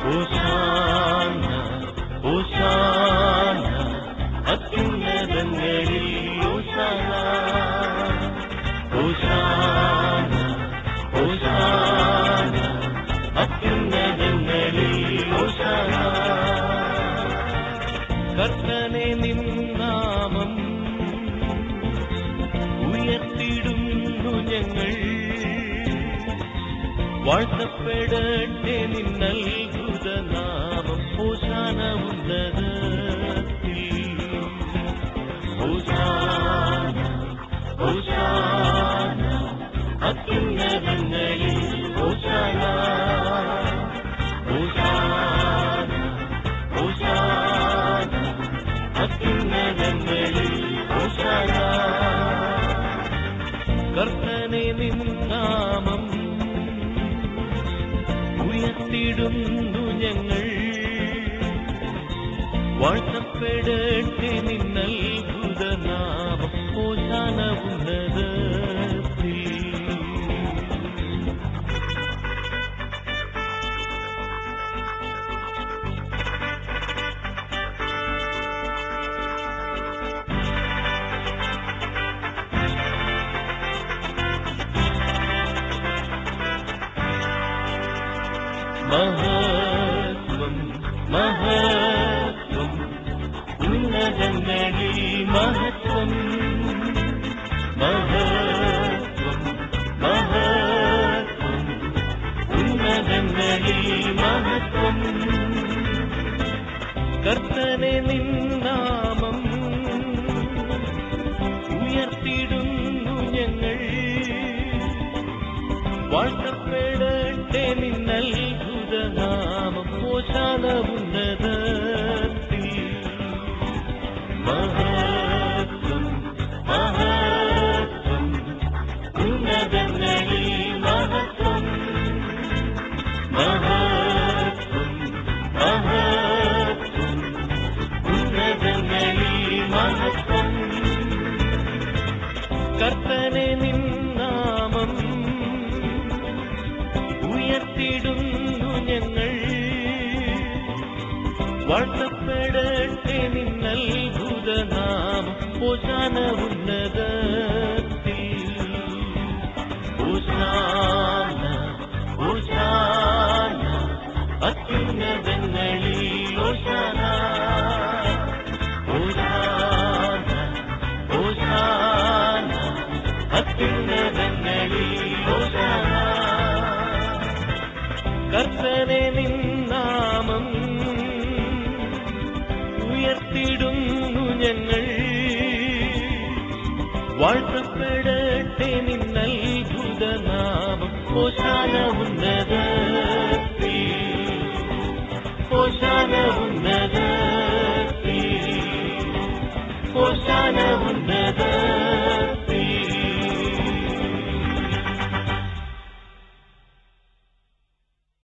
ഹോശാന ഹോശാന അത്യുന്നതങ്ങളിൽ ഹോശാന ഹോശാന ഹോശാന അത്യുന്നതങ്ങളിൽ ഹോശാന. കർത്തനെ നിൻ നാമം ഉയർത്തിടുന്നു ഞങ്ങൾ, വാഴ്ത്തപ്പെടട്ടെ നിന്നത്ഭുത നാമം. ഹോശാന ഉന്നതത്തിൽ ഹോശാന ഹോശാന അത്യുന്നതങ്ങളിൽ ഹോശാന ഹോശാന ഹോശാന അത്യുന്നതങ്ങളിൽ ഹോശാന. കർത്തനെ നിൻ നാമം ഉയർത്തിടുന്നു ഞങ്ങൾ, വാഴ്ത്തപ്പെടട്ടെ നിന്നത്ഭുത നാമം. ഹോശാന ഉന്നതത്തിൽ. മഹത്വം മഹത്വം ഉന്നതങ്ങളിൽ മഹത്വം, മഹത്വം മഹത്വം ഉന്നതങ്ങളിൽ മഹത്വം. കർത്തനെ നിൻ നാമം ഉയർത്തിടുന്നു ഞങ്ങൾ, വാഴ്ത്തപ്പെടട്ടെ നിന്നത്ഭുത നാമം. ഹോശാന ഉന്നതത്തിൽ. മഹത്വം മഹത്വം ഉന്നതങ്ങളിൽ മഹത്വം, മഹത്വം മഹത്വം ഉന്നതങ്ങളിൽ മഹത്വം. കർത്തനെ നിൻ നാമം ഉയർത്തിടുന്നു ഞങ്ങൾ, വാഴ്ത്തപ്പെടട്ടെ നിന്നത്ഭുത നാമം. ഹോശാന ഉന്നതത്തിൽ. ഹോശാന ഹോശാന അത്യുന്നതങ്ങളിൽ ഹോശാന ഹോശാന ഹോശാന അത്യുന്നതങ്ങളിൽ ഹോശാന. കർത്തനെ നിൻ നാമം ഉയർത്തിടുന്നു ഞങ്ങൾ, വാഴ്ത്തപ്പെടട്ടെ നിന്നത്ഭുത നാമം. ഹോശാന ഉന്നതത്തിൽ. ഹോശാന